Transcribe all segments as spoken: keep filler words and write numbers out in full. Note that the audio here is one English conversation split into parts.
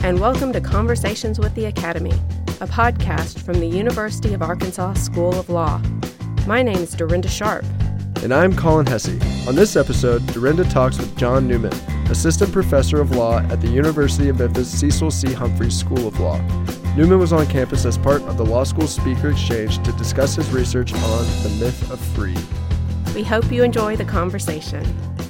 and welcome to Conversations with the Academy, a podcast from the University of Arkansas School of Law. My name is Dorinda Sharp. And I'm Colin Hesse. On this episode, Dorinda talks with John Newman, Assistant Professor of Law at the University of Memphis Cecil C. Humphreys School of Law. Newman was on campus as part of the Law School Speaker Exchange to discuss his research on the myth of free. We hope you enjoy the conversation.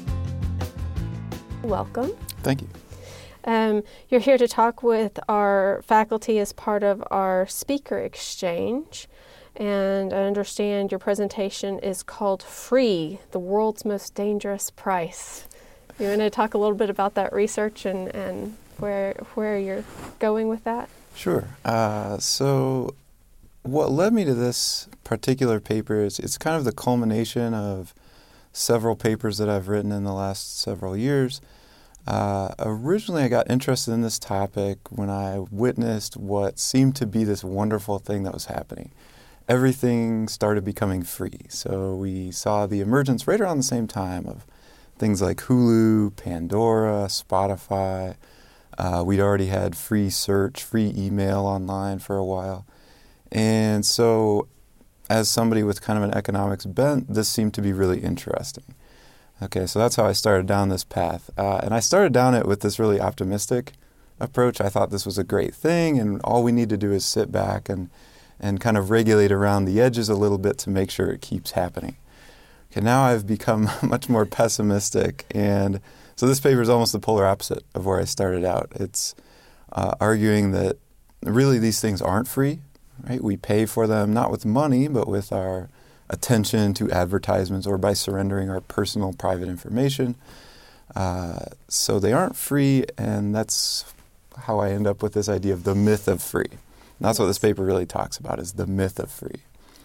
Welcome. Thank you. Um, you're here to talk with our faculty as part of our speaker exchange, and I understand your presentation is called Free, the World's Most Dangerous Price. You want to talk a little bit about that research and, and where where you're going with that? Sure. Uh, so what led me to this particular paper is it's kind of the culmination of several papers that I've written in the last several years. Uh, originally, I got interested in this topic when I witnessed what seemed to be this wonderful thing that was happening. Everything started becoming free. So we saw the emergence right around the same time of things like Hulu, Pandora, Spotify. Uh, we'd already had free search, free email online for a while. And so as somebody with kind of an economics bent, this seemed to be really interesting. Okay, so that's how I started down this path. Uh, and I started down it with this really optimistic approach. I thought this was a great thing, and all we need to do is sit back and, and kind of regulate around the edges a little bit to make sure it keeps happening. Okay, now I've become much more pessimistic, and so this paper is almost the polar opposite of where I started out. It's uh, arguing that really these things aren't free, right? We pay for them not with money, but with our attention to advertisements or by surrendering our personal private information. Uh, so they aren't free, and that's how I end up with this idea of the myth of free. And that's what this paper really talks about, is the myth of free.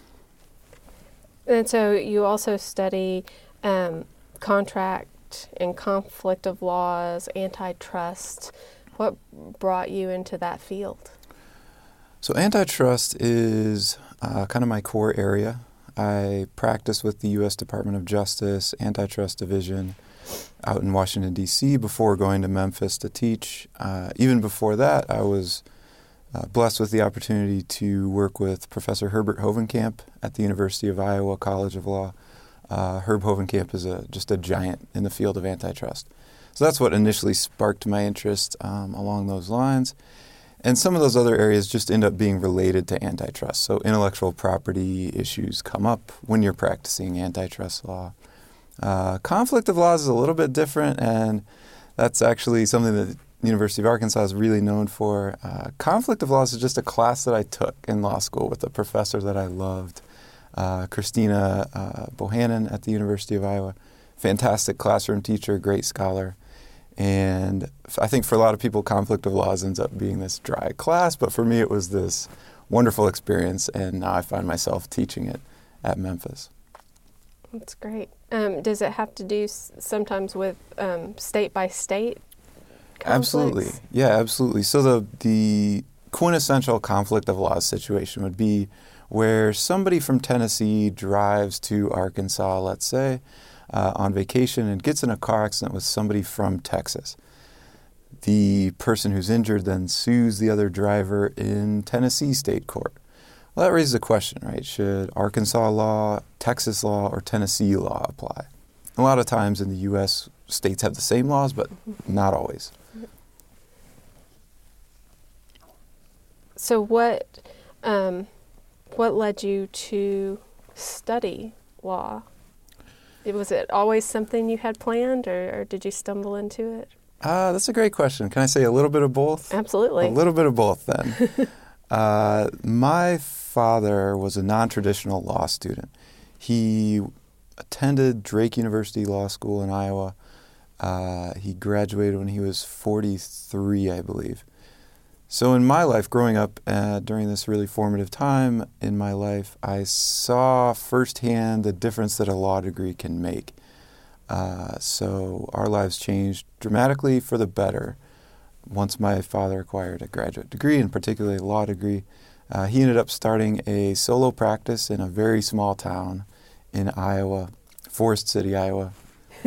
And so you also study um, contract and conflict of laws, antitrust. What brought you into that field? So antitrust is uh, kind of my core area. I practiced with the U S Department of Justice Antitrust Division out in Washington, D C before going to Memphis to teach. Uh, even before that, I was uh, blessed with the opportunity to work with Professor Herbert Hovenkamp at the University of Iowa College of Law. Uh, Herb Hovenkamp is a, just a giant in the field of antitrust. So that's what initially sparked my interest um, along those lines. And some of those other areas just end up being related to antitrust. So intellectual property issues come up when you're practicing antitrust law. Uh, conflict of laws is a little bit different, and that's actually something that the University of Arkansas is really known for. Uh, conflict of laws is just a class that I took in law school with a professor that I loved, uh, Christina uh, Bohannon at the University of Iowa. Fantastic classroom teacher, great scholar. And I think for a lot of people, conflict of laws ends up being this dry class, but for me it was this wonderful experience, and now I find myself teaching it at Memphis. That's great. Um, does it have to do s- sometimes with um, state-by-state conflicts? Absolutely. Yeah, absolutely. So the the quintessential conflict of laws situation would be where somebody from Tennessee drives to Arkansas, let's say, Uh, on vacation and gets in a car accident with somebody from Texas. The person who's injured then sues the other driver in Tennessee state court. Well, that raises a question, right? Should Arkansas law, Texas law, or Tennessee law apply? A lot of times in the U S, states have the same laws, but not always. So what um, what led you to study law? Was it always something you had planned, or, or did you stumble into it? Uh, that's a great question. Can I say a little bit of both? Absolutely. A little bit of both, then. uh, my father was a non-traditional law student. He attended Drake University Law School in Iowa. Uh, he graduated when he was forty-three, I believe. So in my life, growing up uh, during this really formative time in my life, I saw firsthand the difference that a law degree can make. Uh, so our lives changed dramatically for the better once my father acquired a graduate degree, and particularly a law degree. Uh, he ended up starting a solo practice in a very small town in Iowa, Forest City, Iowa.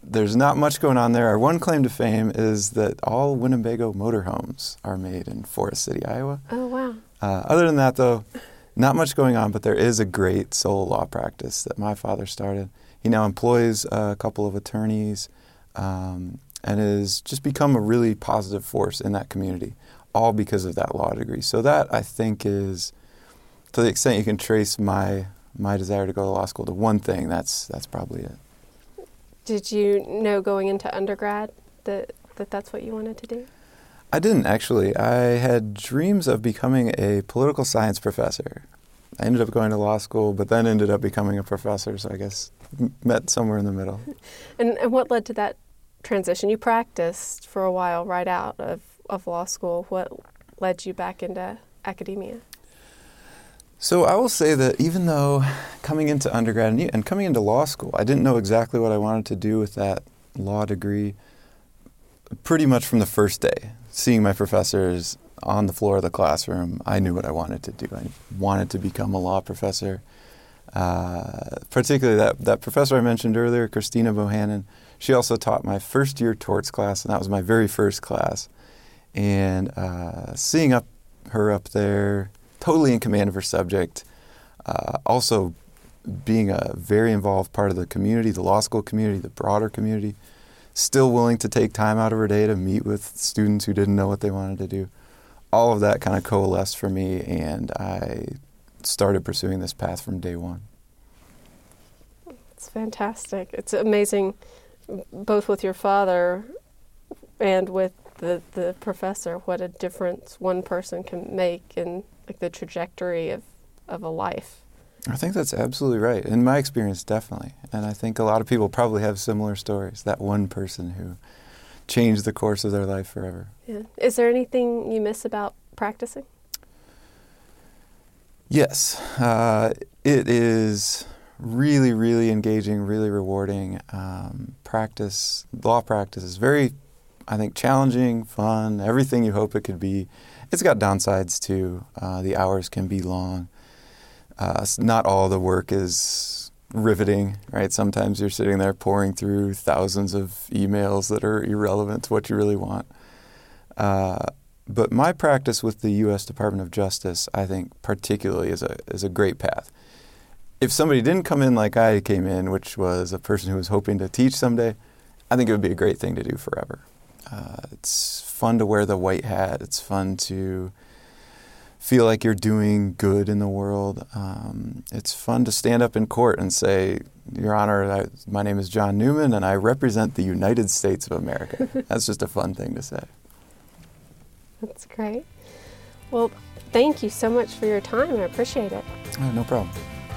there's not much going on there. Our one claim to fame is that all Winnebago motorhomes are made in Forest City, Iowa. Oh, wow. Uh, other than that, though, not much going on, but there is a great solo law practice that my father started. He now employs a couple of attorneys um, and has just become a really positive force in that community, all because of that law degree. So that, I think, is, to the extent you can trace my my desire to go to law school to one thing, that's that's probably it. Did you know going into undergrad that, that that's what you wanted to do? I didn't, actually. I had dreams of becoming a political science professor. I ended up going to law school, but then ended up becoming a professor, so I guess m- met somewhere in the middle. And, and what led to that transition? You practiced for a while right out of, of law school. What led you back into academia? So I will say that even though coming into undergrad and, and coming into law school, I didn't know exactly what I wanted to do with that law degree pretty much from the first day. Seeing my professors on the floor of the classroom, I knew what I wanted to do. I wanted to become a law professor. Uh, particularly that, that professor I mentioned earlier, Christina Bohannon, she also taught my first year torts class, and that was my very first class. And uh, seeing up her up there, totally in command of her subject, uh, also being a very involved part of the community, the law school community, the broader community, still willing to take time out of her day to meet with students who didn't know what they wanted to do. All of that kind of coalesced for me, and I started pursuing this path from day one. It's fantastic. It's amazing, both with your father and with the, the professor, what a difference one person can make in like the trajectory of, of a life. I think that's absolutely right. In my experience, definitely. And I think a lot of people probably have similar stories, that one person who changed the course of their life forever. Yeah. Is there anything you miss about practicing? Yes. Uh, it is really, really engaging, really rewarding. Um, practice, law practice is very, I think, challenging, fun, everything you hope it could be. It's got downsides too. Uh, the hours can be long. Uh, not all the work is riveting, right? Sometimes you're sitting there pouring through thousands of emails that are irrelevant to what you really want. Uh, but my practice with the U S Department of Justice, I think, particularly is a is a great path. If somebody didn't come in like I came in, which was a person who was hoping to teach someday, I think it would be a great thing to do forever. Uh, it's fun to wear the white hat. It's fun to feel like you're doing good in the world. Um, it's fun to stand up in court and say, Your Honor, I, my name is John Newman, and I represent the United States of America. That's just a fun thing to say. That's great. Well, thank you so much for your time. I appreciate it. Oh, no problem.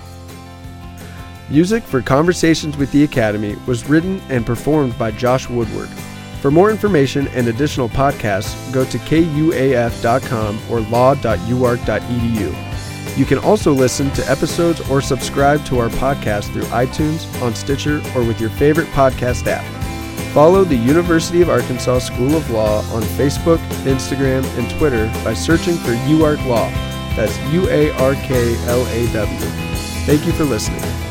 Music for Conversations with the Academy was written and performed by Josh Woodward. For more information and additional podcasts, go to K U A F dot com or law dot u ark dot e d u. You can also listen to episodes or subscribe to our podcast through iTunes, on Stitcher, or with your favorite podcast app. Follow the University of Arkansas School of Law on Facebook, Instagram, and Twitter by searching for U A R K Law. That's U A R K L A W. Thank you for listening.